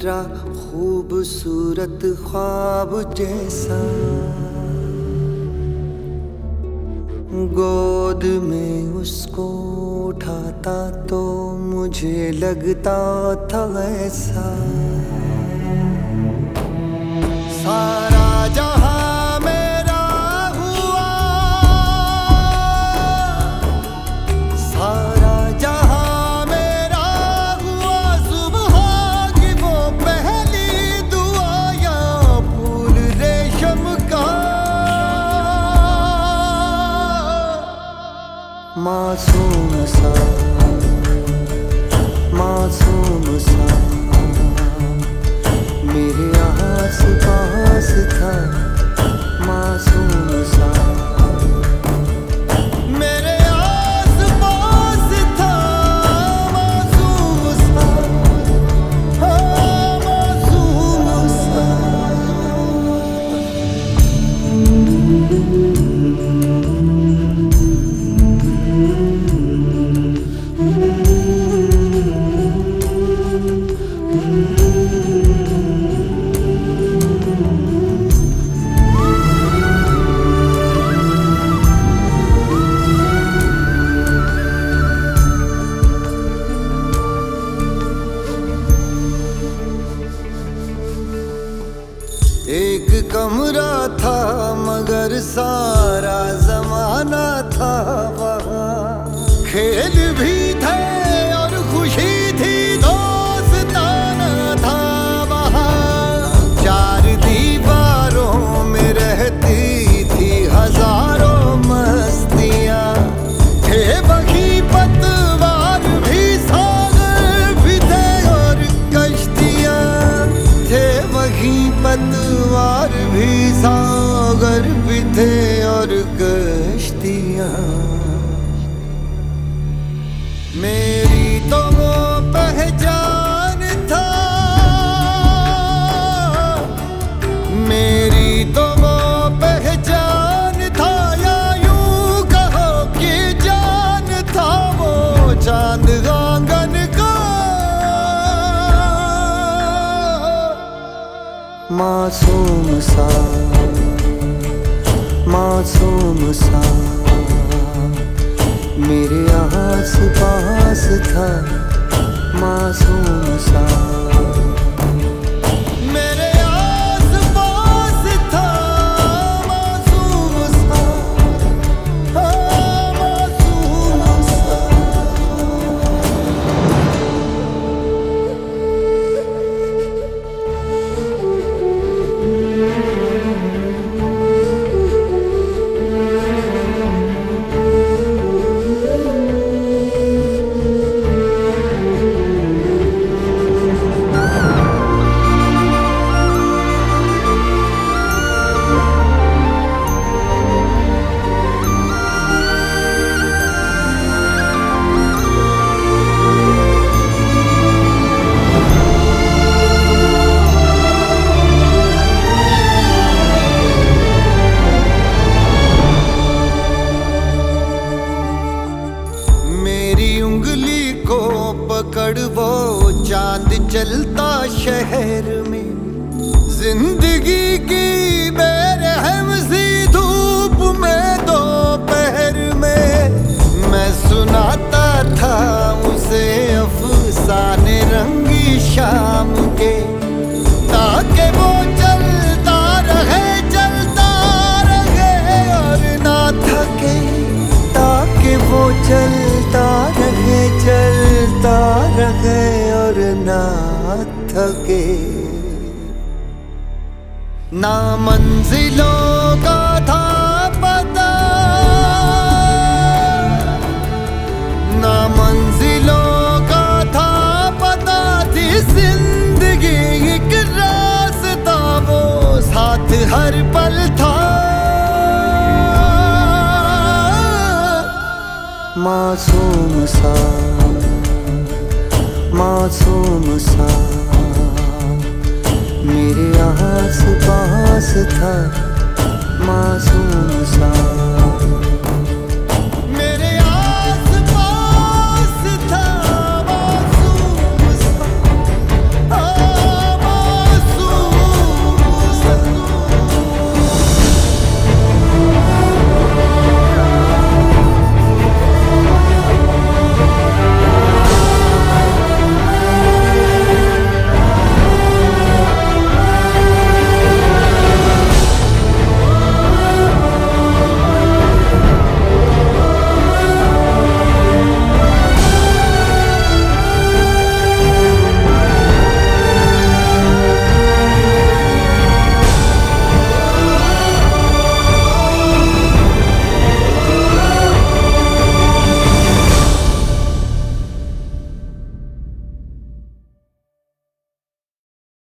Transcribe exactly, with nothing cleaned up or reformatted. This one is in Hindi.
मेरा खूबसूरत ख्वाब जैसा, गोद में उसको उठाता तो मुझे लगता था ऐसा सारा जहां मेरा हुआ, सारा जहां मेरा हुआ। सुबह की वो पहली दुआ या फूल रेशम का मासूम सा, मासूम सा मेरे आस पास था, मासूम सा मेरे आस पास था, मासूम सा, हाँ मासूम सा। एक कमरा था मगर सारा जमाना था वहाँ, खेल भी थे और खुशी थी, दोस्ताना था वहाँ। चार दीवारों में रहती थी हजारों मस्तियाँ, थे वही पतवार भी, सागर भी थे और कश्तियाँ, थे वही पतवार भी, सागर भी थे और कश्तियाँ। मेरी तो वो पहचान था, मेरी तो वो पहचान था, या यूं कहो कि जान था वो चांद आंगन का मासूम सा, मासूम सा मेरे आस पास था, मासूम सा मेरे आस पास था, मासूम सा, हाँ मासूम सा। उंगली को पकड़ वो चांद चलता शहर में, जिंदगी की बेरहम सी धूप में दोपहर में मैं सुनाता था उसे अफसाने रंगी शाम के, ताकि वो चलता रहे, चलता रहे और ना थके, ताकि वो चलता रहे, चलता रहे और ना थके। ना मंजिलों का था पता, ना मंजिलों का था पता, थी जिंदगी एक रास्ता वो साथ हर पल था, मासूम सा, मासूम सा मेरे आस पास था, मासूम सा।